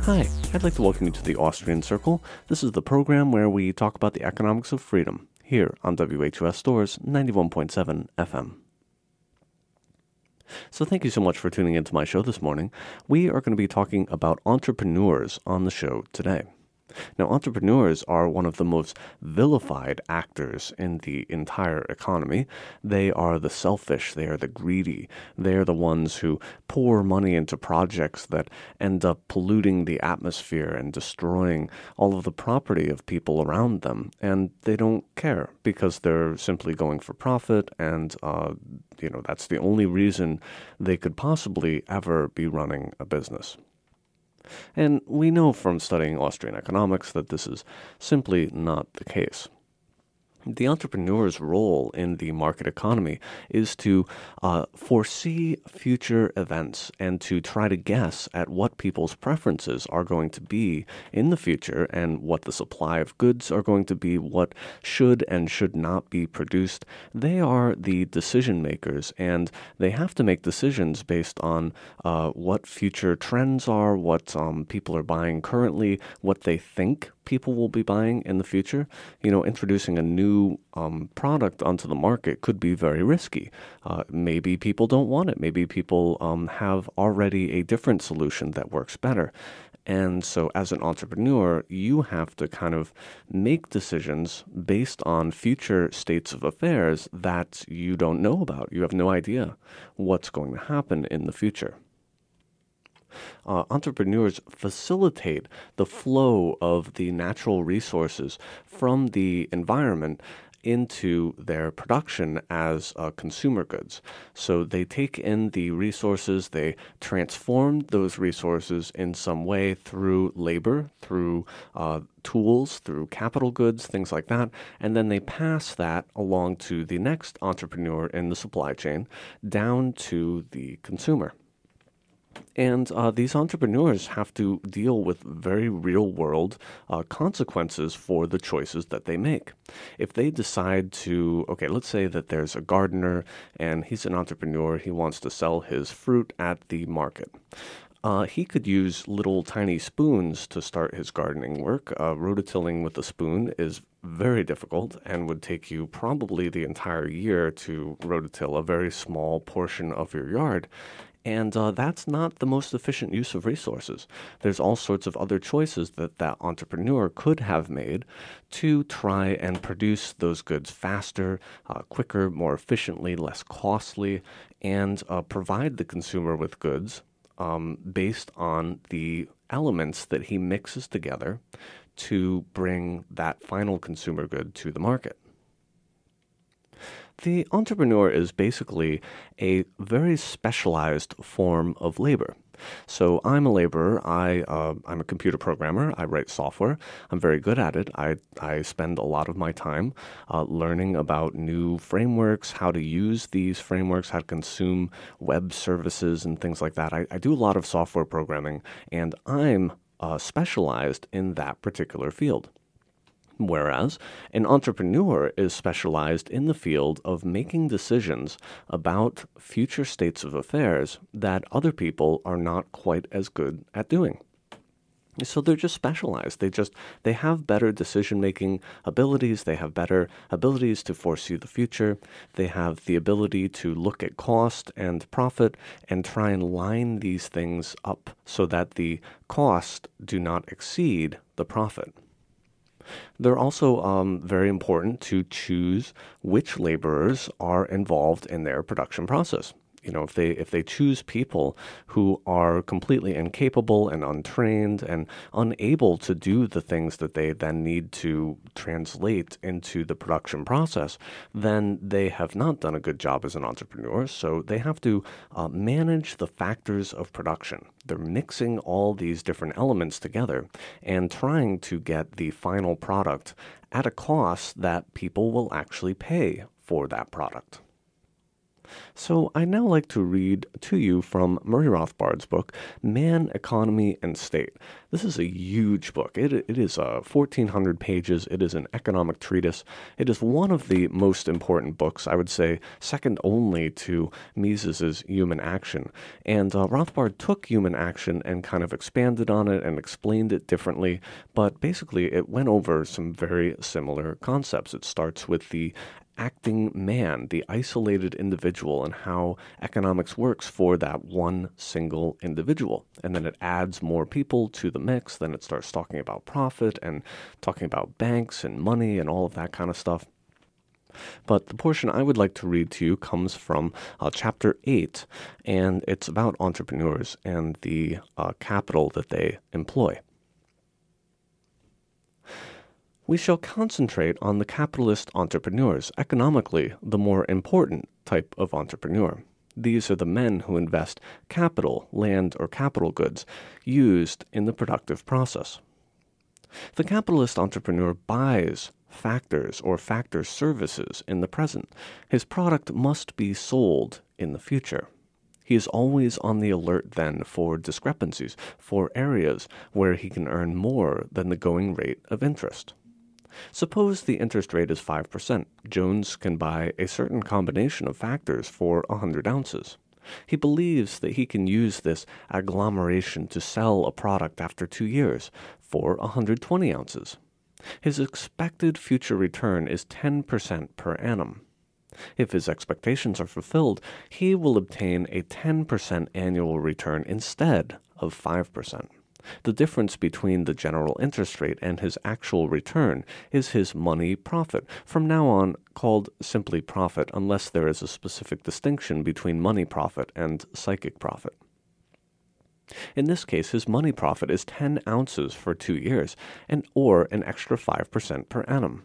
Hi, I'd like to welcome you to the Austrian Circle. This is the program where we talk about the economics of freedom here on WHUS Stores 91.7 FM. So thank you so much for tuning into my show this morning. We are going to be talking about entrepreneurs on the show today. Now, entrepreneurs are one of the most vilified actors in the entire economy. They are the selfish, they are the greedy, they are the ones who pour money into projects that end up polluting the atmosphere and destroying all of the property of people around them. And they don't care because they're simply going for profit, and that's the only reason they could possibly ever be running a business. And we know from studying Austrian economics that this is simply not the case. The entrepreneur's role in the market economy is to foresee future events and to try to guess at what people's preferences are going to be in the future and what the supply of goods are going to be, what should and should not be produced. They are the decision makers, and they have to make decisions based on what future trends are, what people are buying currently, what they think people will be buying in the future. Introducing a new product onto the market could be very risky. Maybe people don't want it. Maybe people have already a different solution that works better. And so as an entrepreneur, you have to kind of make decisions based on future states of affairs that you don't know about. You have no idea what's going to happen in the future. Entrepreneurs facilitate the flow of the natural resources from the environment into their production as consumer goods. So they take in the resources, they transform those resources in some way through labor, through tools, through capital goods, things like that, and then they pass that along to the next entrepreneur in the supply chain, down to the consumer. And these entrepreneurs have to deal with very real-world consequences for the choices that they make. If they decide to, let's say that there's a gardener and he's an entrepreneur, he wants to sell his fruit at the market. He could use little tiny spoons to start his gardening work. Rototilling with a spoon is very difficult and would take you probably the entire year to rototill a very small portion of your yard. And that's not the most efficient use of resources. There's all sorts of other choices that entrepreneur could have made to try and produce those goods faster, quicker, more efficiently, less costly, and provide the consumer with goods based on the elements that he mixes together to bring that final consumer good to the market. The entrepreneur is basically a very specialized form of labor. So I'm a laborer. I'm a computer programmer. I write software. I'm very good at it. I spend a lot of my time learning about new frameworks, how to use these frameworks, how to consume web services and things like that. I do a lot of software programming, and I'm specialized in that particular field. Whereas an entrepreneur is specialized in the field of making decisions about future states of affairs that other people are not quite as good at doing. So they're just specialized. They have better decision-making abilities. They have better abilities to foresee the future. They have the ability to look at cost and profit and try and line these things up so that the cost do not exceed the profit. They're also very important to choose which laborers are involved in their production process. If they choose people who are completely incapable and untrained and unable to do the things that they then need to translate into the production process, then they have not done a good job as an entrepreneur. So they have to manage the factors of production. They're mixing all these different elements together and trying to get the final product at a cost that people will actually pay for that product. So I now like to read to you from Murray Rothbard's book, Man, Economy, and State. This is a huge book. It is 1,400 pages. It is an economic treatise. It is one of the most important books, I would say, second only to Mises's Human Action. And Rothbard took Human Action and kind of expanded on it and explained it differently, but basically it went over some very similar concepts. It starts with the acting man, the isolated individual, and how economics works for that one single individual. And then it adds more people to the mix. Then it starts talking about profit and talking about banks and money and all of that kind of stuff. But the portion I would like to read to you comes from chapter 8, and it's about entrepreneurs and the capital that they employ. We shall concentrate on the capitalist entrepreneurs, economically the more important type of entrepreneur. These are the men who invest capital, land, or capital goods used in the productive process. The capitalist entrepreneur buys factors or factor services in the present. His product must be sold in the future. He is always on the alert then for discrepancies, for areas where he can earn more than the going rate of interest. Suppose the interest rate is 5%. Jones can buy a certain combination of factors for 100 ounces. He believes that he can use this agglomeration to sell a product after 2 years for 120 ounces. His expected future return is 10% per annum. If his expectations are fulfilled, he will obtain a 10% annual return instead of 5%. The difference between the general interest rate and his actual return is his money profit, from now on called simply profit unless there is a specific distinction between money profit and psychic profit. In this case, his money profit is 10 ounces for 2 years, or an extra 5% per annum.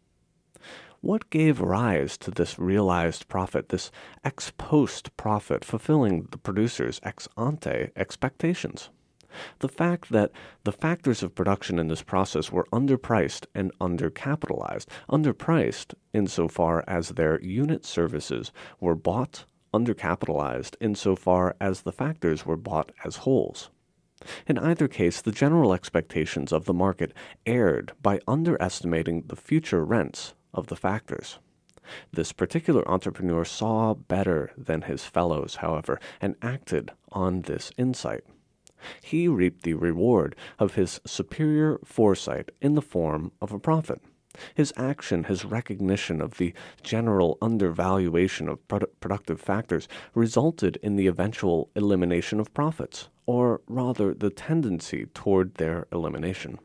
What gave rise to this realized profit, this ex post profit, fulfilling the producer's ex ante expectations? The fact that the factors of production in this process were underpriced and undercapitalized. Underpriced insofar as their unit services were bought, undercapitalized insofar as the factors were bought as wholes. In either case, the general expectations of the market erred by underestimating the future rents of the factors. This particular entrepreneur saw better than his fellows, however, and acted on this insight. He reaped the reward of his superior foresight in the form of a profit. His action, his recognition of the general undervaluation of productive factors, resulted in the eventual elimination of profits, or rather the tendency toward their elimination.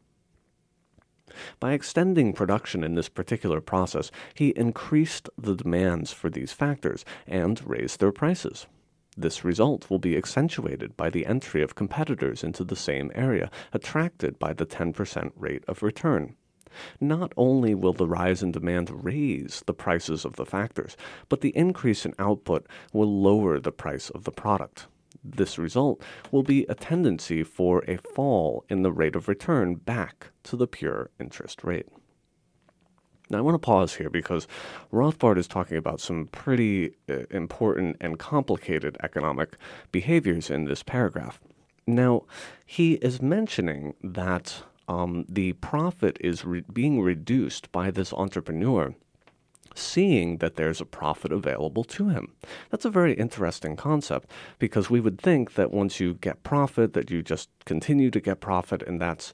By extending production in this particular process, he increased the demands for these factors and raised their prices. This result will be accentuated by the entry of competitors into the same area, attracted by the 10% rate of return. Not only will the rise in demand raise the prices of the factors, but the increase in output will lower the price of the product. This result will be a tendency for a fall in the rate of return back to the pure interest rate. Now, I want to pause here because Rothbard is talking about some pretty important and complicated economic behaviors in this paragraph. Now, he is mentioning that the profit is being reduced by this entrepreneur, seeing that there's a profit available to him. That's a very interesting concept, because we would think that once you get profit, that you just continue to get profit, and that's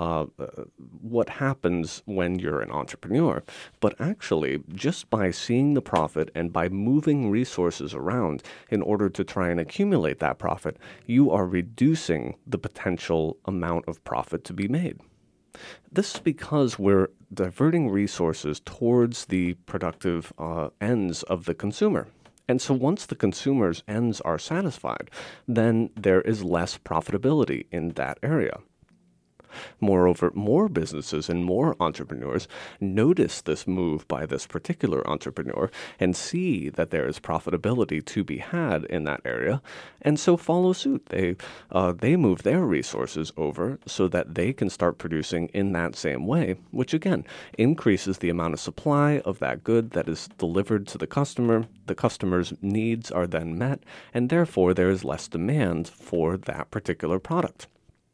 what happens when you're an entrepreneur. But actually, just by seeing the profit and by moving resources around in order to try and accumulate that profit, you are reducing the potential amount of profit to be made. This is because we're diverting resources towards the productive ends of the consumer. And so once the consumer's ends are satisfied, then there is less profitability in that area. Moreover, more businesses and more entrepreneurs notice this move by this particular entrepreneur and see that there is profitability to be had in that area, and so follow suit. They move their resources over so that they can start producing in that same way, which again increases the amount of supply of that good that is delivered to the customer. The customer's needs are then met, and therefore there is less demand for that particular product.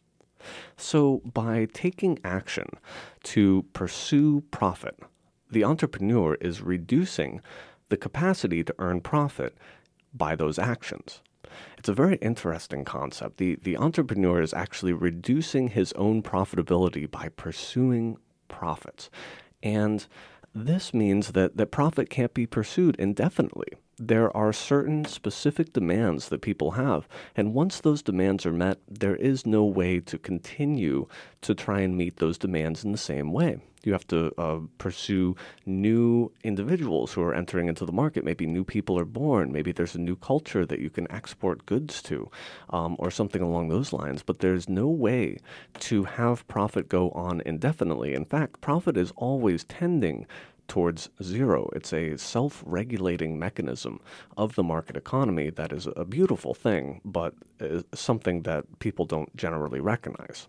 So, by taking action to pursue profit, the entrepreneur is reducing the capacity to earn profit by those actions. It's a very interesting concept. The entrepreneur is actually reducing his own profitability by pursuing profits. And this means that profit can't be pursued indefinitely. There are certain specific demands that people have, and once those demands are met, there is no way to continue to try and meet those demands in the same way. You have to pursue new individuals who are entering into the market. Maybe new people are born. Maybe there's a new culture that you can export goods to, or something along those lines. But there's no way to have profit go on indefinitely. In fact, profit is always tending towards zero. It's a self-regulating mechanism of the market economy that is a beautiful thing, but is something that people don't generally recognize.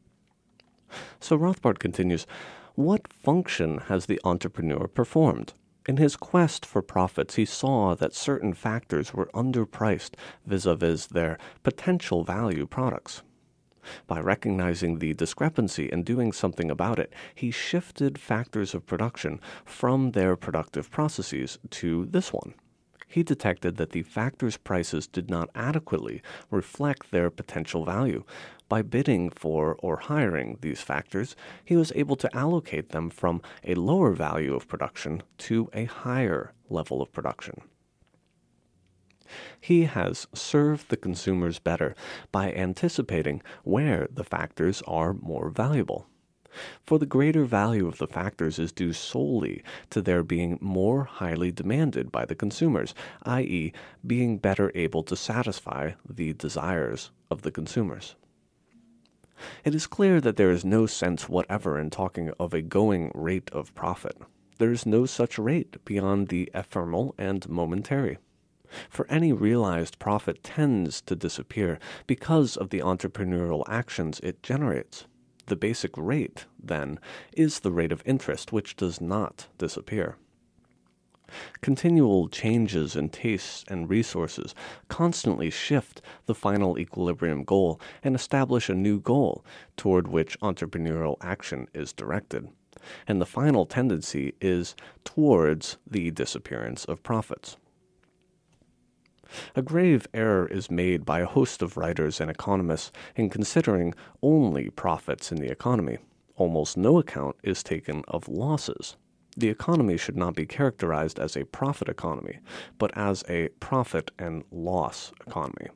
So Rothbard continues, what function has the entrepreneur performed? In his quest for profits, he saw that certain factors were underpriced vis-a-vis their potential value products. By recognizing the discrepancy and doing something about it, he shifted factors of production from their productive processes to this one. He detected that the factors' prices did not adequately reflect their potential value. By bidding for or hiring these factors, he was able to allocate them from a lower value of production to a higher level of production. He has served the consumers better by anticipating where the factors are more valuable. For the greater value of the factors is due solely to their being more highly demanded by the consumers, i.e., being better able to satisfy the desires of the consumers. It is clear that there is no sense whatever in talking of a going rate of profit. There is no such rate beyond the ephemeral and momentary. For any realized profit tends to disappear because of the entrepreneurial actions it generates. The basic rate, then, is the rate of interest, which does not disappear. Continual changes in tastes and resources constantly shift the final equilibrium goal and establish a new goal toward which entrepreneurial action is directed. And the final tendency is towards the disappearance of profits. A grave error is made by a host of writers and economists in considering only profits in the economy. Almost no account is taken of losses. The economy should not be characterized as a profit economy, but as a profit and loss economy.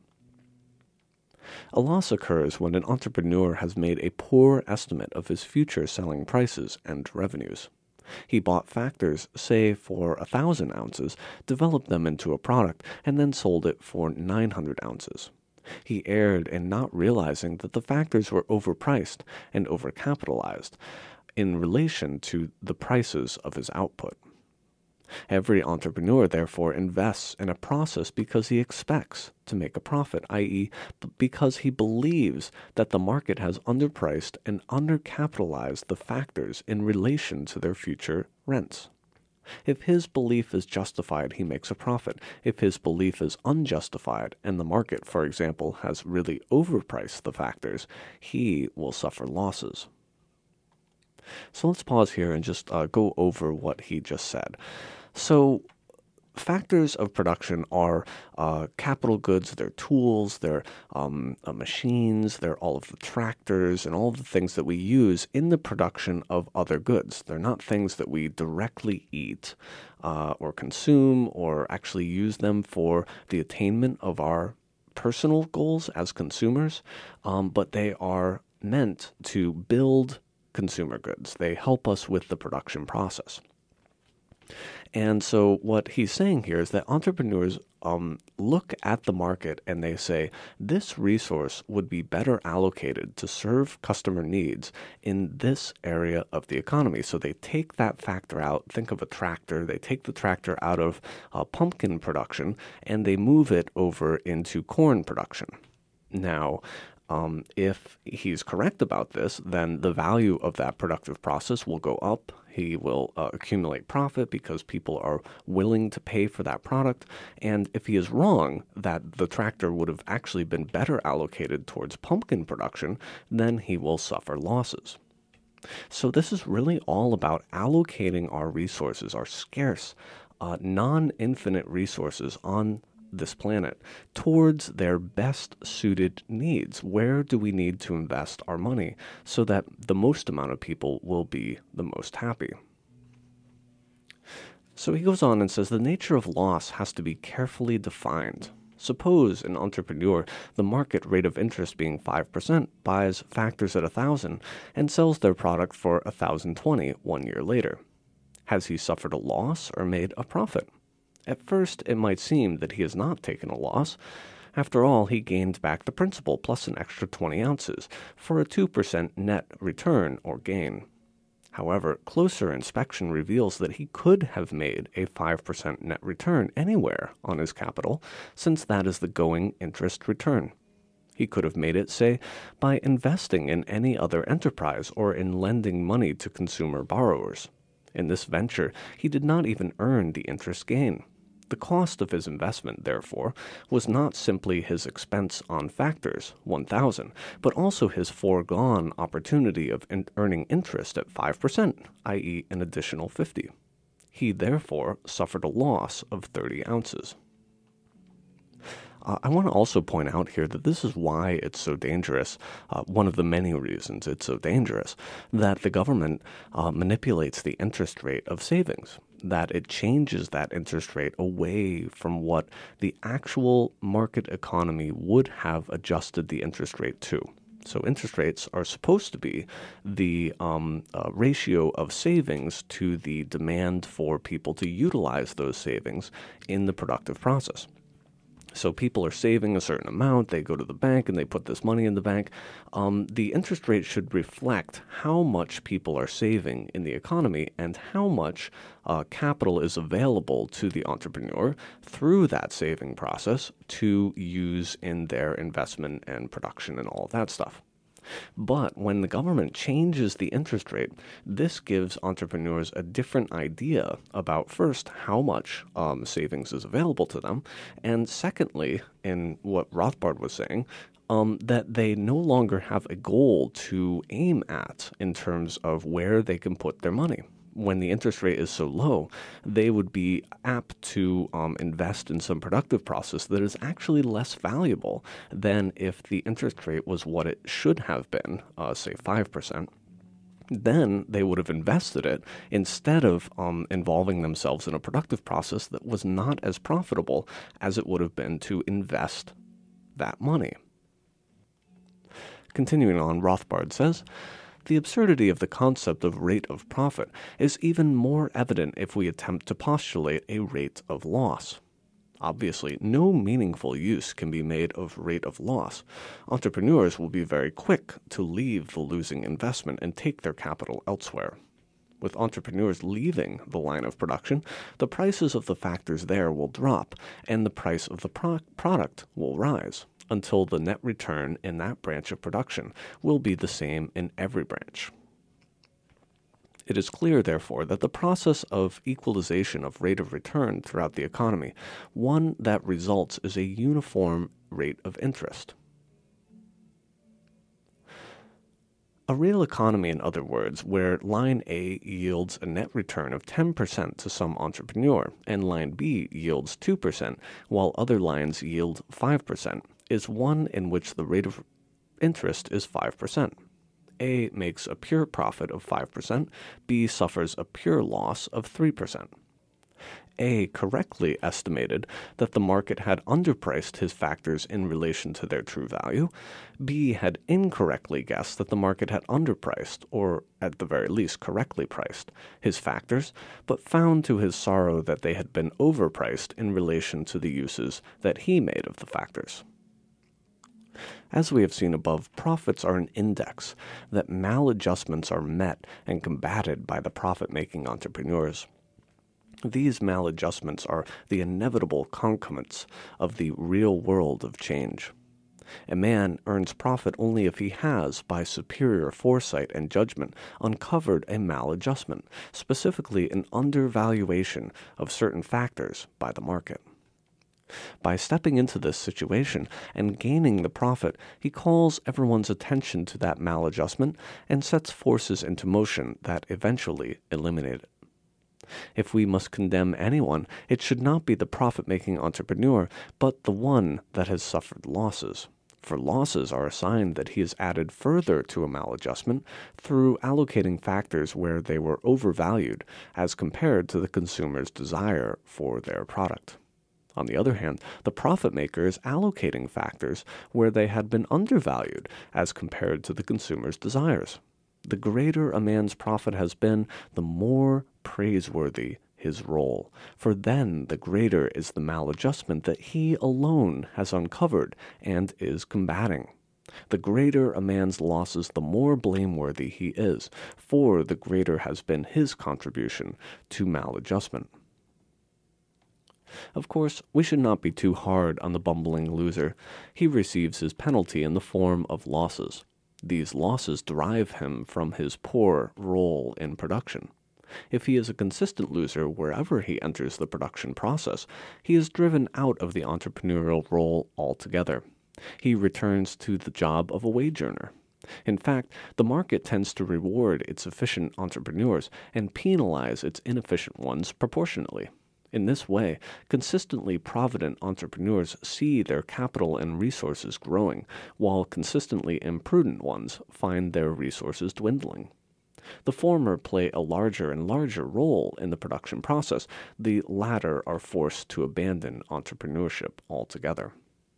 A loss occurs when an entrepreneur has made a poor estimate of his future selling prices and revenues. He bought factors, say, for 1,000 ounces, developed them into a product, and then sold it for 900 ounces. He erred in not realizing that the factors were overpriced and overcapitalized in relation to the prices of his output. Every entrepreneur, therefore, invests in a process because he expects to make a profit, i.e., because he believes that the market has underpriced and undercapitalized the factors in relation to their future rents. If his belief is justified, he makes a profit. If his belief is unjustified, and the market, for example, has really overpriced the factors, he will suffer losses. So let's pause here and just go over what he just said. So factors of production are capital goods, they're tools, they're machines, they're all of the tractors and all of the things that we use in the production of other goods. They're not things that we directly eat or consume or actually use them for the attainment of our personal goals as consumers, but they are meant to build consumer goods. They help us with the production process. And so what he's saying here is that entrepreneurs look at the market and they say, this resource would be better allocated to serve customer needs in this area of the economy. So they take that factor out. Think of a tractor. They take the tractor out of pumpkin production and they move it over into corn production. Now, if he's correct about this, then the value of that productive process will go up. He will accumulate profit because people are willing to pay for that product. And if he is wrong, that the tractor would have actually been better allocated towards pumpkin production, then he will suffer losses. So this is really all about allocating our resources, our scarce, non-infinite resources on this planet towards their best suited needs. Where do we need to invest our money so that the most amount of people will be the most happy? So he goes on and says the nature of loss has to be carefully defined. Suppose an entrepreneur, the market rate of interest being 5%, buys factors at 1,000 and sells their product for 1,020 1 year later. Has he suffered a loss or made a profit? At first, it might seem that he has not taken a loss. After all, he gained back the principal plus an extra 20 ounces for a 2% net return or gain. However, closer inspection reveals that he could have made a 5% net return anywhere on his capital, since that is the going interest return. He could have made it, say, by investing in any other enterprise or in lending money to consumer borrowers. In this venture, he did not even earn the interest gain. The cost of his investment, therefore, was not simply his expense on factors, 1,000, but also his foregone opportunity of earning interest at 5%, i.e. an additional 50. He, therefore, suffered a loss of 30 ounces. I want to also point out here that this is why it's so dangerous, one of the many reasons it's so dangerous, that the government manipulates the interest rate of savings, that it changes that interest rate away from what the actual market economy would have adjusted the interest rate to. So interest rates are supposed to be the ratio of savings to the demand for people to utilize those savings in the productive process. So people are saving a certain amount, they go to the bank and they put this money in the bank. The interest rate should reflect how much people are saving in the economy and how much capital is available to the entrepreneur through that saving process to use in their investment and production and all of that stuff. But when the government changes the interest rate, this gives entrepreneurs a different idea about, first, how much savings is available to them, and secondly, in what Rothbard was saying, that they no longer have a goal to aim at in terms of where they can put their money. When the interest rate is so low, they would be apt to invest in some productive process that is actually less valuable than if the interest rate was what it should have been, say 5%. Then they would have invested it instead of involving themselves in a productive process that was not as profitable as it would have been to invest that money. Continuing on, Rothbard says, the absurdity of the concept of rate of profit is even more evident if we attempt to postulate a rate of loss. Obviously, no meaningful use can be made of rate of loss. Entrepreneurs will be very quick to leave the losing investment and take their capital elsewhere. With entrepreneurs leaving the line of production, the prices of the factors there will drop, and the price of the product will rise, until the net return in that branch of production will be the same in every branch. It is clear, therefore, that the process of equalization of rate of return throughout the economy, one that results is a uniform rate of interest. A real economy, in other words, where line A yields a net return of 10% to some entrepreneur and line B yields 2%, while other lines yield 5%, is one in which the rate of interest is 5%. A makes a pure profit of 5%, B suffers a pure loss of 3%. A correctly estimated that the market had underpriced his factors in relation to their true value. B had incorrectly guessed that the market had underpriced, or at the very least correctly priced, his factors, but found to his sorrow that they had been overpriced in relation to the uses that he made of the factors. As we have seen above, profits are an index that maladjustments are met and combated by the profit-making entrepreneurs. These maladjustments are the inevitable concomitants of the real world of change. A man earns profit only if he has, by superior foresight and judgment, uncovered a maladjustment, specifically an undervaluation of certain factors by the market. By stepping into this situation and gaining the profit, he calls everyone's attention to that maladjustment and sets forces into motion that eventually eliminate it. If we must condemn anyone, it should not be the profit-making entrepreneur, but the one that has suffered losses. For losses are a sign that he has added further to a maladjustment through allocating factors where they were overvalued as compared to the consumer's desire for their product. On the other hand, the profit maker is allocating factors where they had been undervalued as compared to the consumer's desires. The greater a man's profit has been, the more praiseworthy his role, for then the greater is the maladjustment that he alone has uncovered and is combating. The greater a man's losses, the more blameworthy he is, for the greater has been his contribution to maladjustment. Of course, we should not be too hard on the bumbling loser. He receives his penalty in the form of losses. These losses derive him from his poor role in production. If he is a consistent loser wherever he enters the production process, he is driven out of the entrepreneurial role altogether. He returns to the job of a wage earner. In fact, the market tends to reward its efficient entrepreneurs and penalize its inefficient ones proportionately. In this way, consistently provident entrepreneurs see their capital and resources growing, while consistently imprudent ones find their resources dwindling. The former play a larger and larger role in the production process. The latter are forced to abandon entrepreneurship altogether.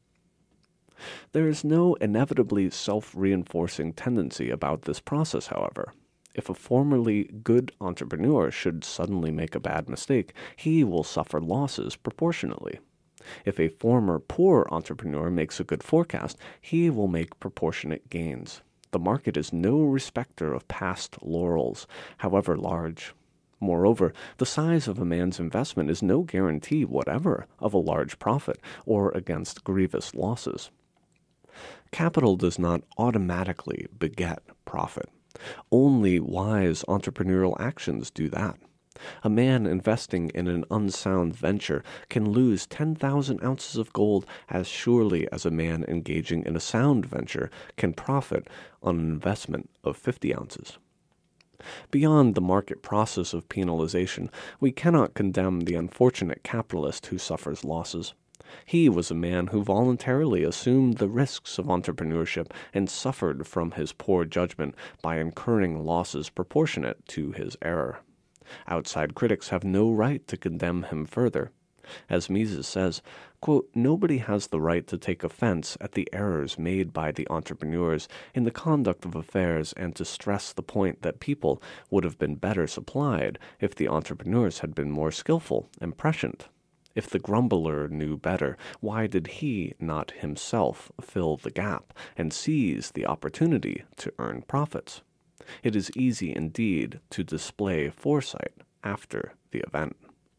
There is no inevitably self-reinforcing tendency about this process, however. If a formerly good entrepreneur should suddenly make a bad mistake, he will suffer losses proportionately. If a former poor entrepreneur makes a good forecast, he will make proportionate gains. The market is no respecter of past laurels, however large. Moreover, the size of a man's investment is no guarantee whatever of a large profit or against grievous losses. Capital does not automatically beget profit. Only wise entrepreneurial actions do that. A man investing in an unsound venture can lose 10,000 ounces of gold as surely as a man engaging in a sound venture can profit on an investment of 50 ounces. Beyond the market process of penalization, we cannot condemn the unfortunate capitalist who suffers losses. He was a man who voluntarily assumed the risks of entrepreneurship and suffered from his poor judgment by incurring losses proportionate to his error. Outside critics have no right to condemn him further. As Mises says, quote, "Nobody has the right to take offense at the errors made by the entrepreneurs in the conduct of affairs and to stress the point that people would have been better supplied if the entrepreneurs had been more skillful and prescient. If the grumbler knew better, why did he not himself fill the gap and seize the opportunity to earn profits? It is easy indeed to display foresight after the event."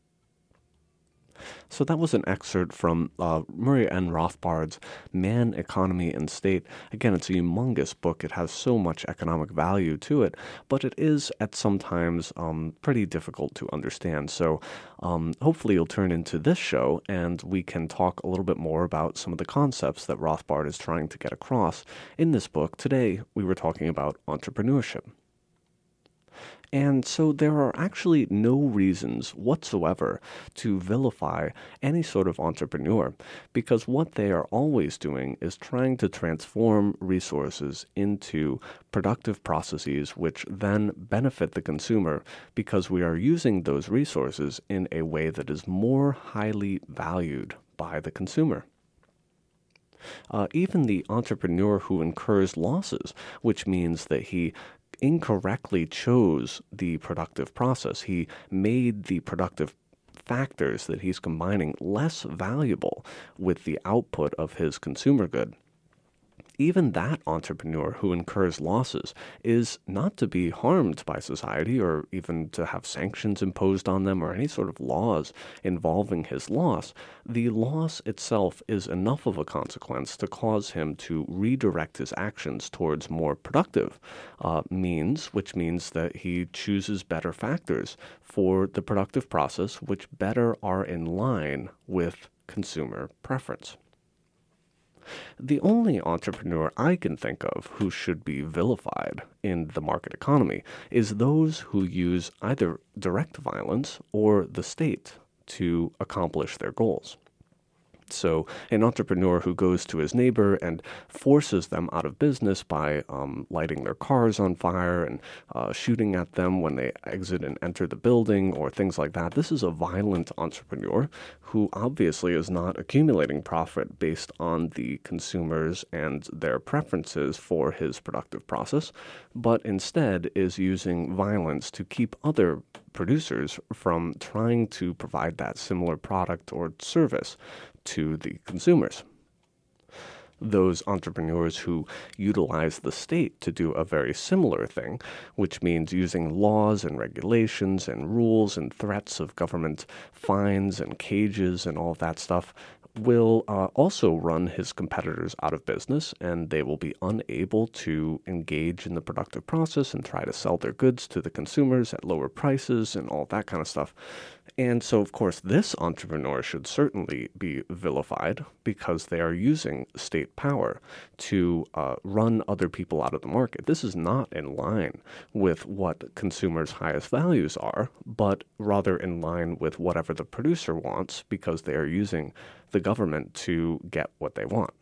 So that was an excerpt from Murray N. Rothbard's Man, Economy, and State. Again, it's a humongous book. It has so much economic value to it, but it is at some times pretty difficult to understand. So hopefully you'll turn into this show and we can talk a little bit more about some of the concepts that Rothbard is trying to get across in this book. Today, we were talking about entrepreneurship. And so there are actually no reasons whatsoever to vilify any sort of entrepreneur, because what they are always doing is trying to transform resources into productive processes which then benefit the consumer because we are using those resources in a way that is more highly valued by the consumer. Even the entrepreneur who incurs losses, which means that he incorrectly chose the productive process. He made the productive factors that he's combining less valuable with the output of his consumer good. Even that entrepreneur who incurs losses is not to be harmed by society or even to have sanctions imposed on them or any sort of laws involving his loss. The loss itself is enough of a consequence to cause him to redirect his actions towards more productive means, which means that he chooses better factors for the productive process, which better are in line with consumer preference. The only entrepreneur I can think of who should be vilified in the market economy is those who use either direct violence or the state to accomplish their goals. So an entrepreneur who goes to his neighbor and forces them out of business by lighting their cars on fire and shooting at them when they exit and enter the building or things like that. This is a violent entrepreneur who obviously is not accumulating profit based on the consumers and their preferences for his productive process, but instead is using violence to keep other producers from trying to provide that similar product or service to the consumers. Those entrepreneurs who utilize the state to do a very similar thing, which means using laws and regulations and rules and threats of government fines and cages and all of that stuff, will also run his competitors out of business, and they will be unable to engage in the productive process and try to sell their goods to the consumers at lower prices and all that kind of stuff. And so, of course, this entrepreneur should certainly be vilified because they are using state power to run other people out of the market. This is not in line with what consumers' highest values are, but rather in line with whatever the producer wants because they are using the government to get what they want.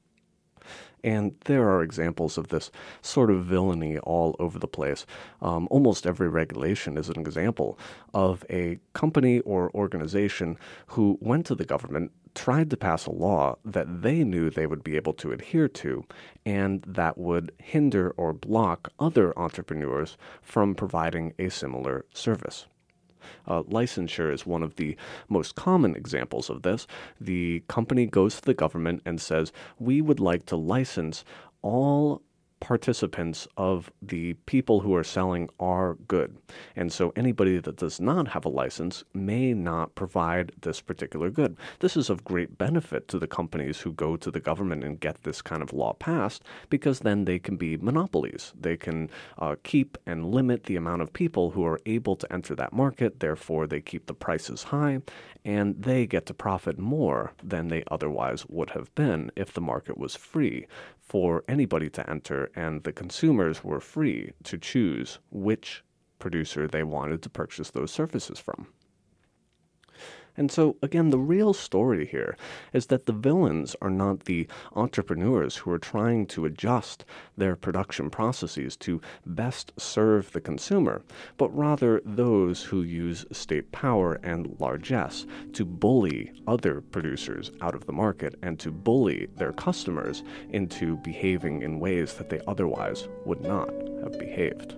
And there are examples of this sort of villainy all over the place. Almost every regulation is an example of a company or organization who went to the government, tried to pass a law that they knew they would be able to adhere to, and that would hinder or block other entrepreneurs from providing a similar service. Licensure is one of the most common examples of this. The company goes to the government and says, we would like to license all participants of the people who are selling our good. And so anybody that does not have a license may not provide this particular good. This is of great benefit to the companies who go to the government and get this kind of law passed, because then they can be monopolies. They can keep and limit the amount of people who are able to enter that market. Therefore, they keep the prices high, and they get to profit more than they otherwise would have been if the market was free for anybody to enter and the consumers were free to choose which producer they wanted to purchase those services from. And so, again, the real story here is that the villains are not the entrepreneurs who are trying to adjust their production processes to best serve the consumer, but rather those who use state power and largesse to bully other producers out of the market and to bully their customers into behaving in ways that they otherwise would not have behaved.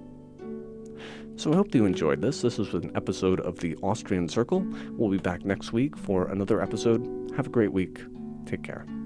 So I hope you enjoyed this. This was an episode of the Austrian Circle. We'll be back next week for another episode. Have a great week. Take care.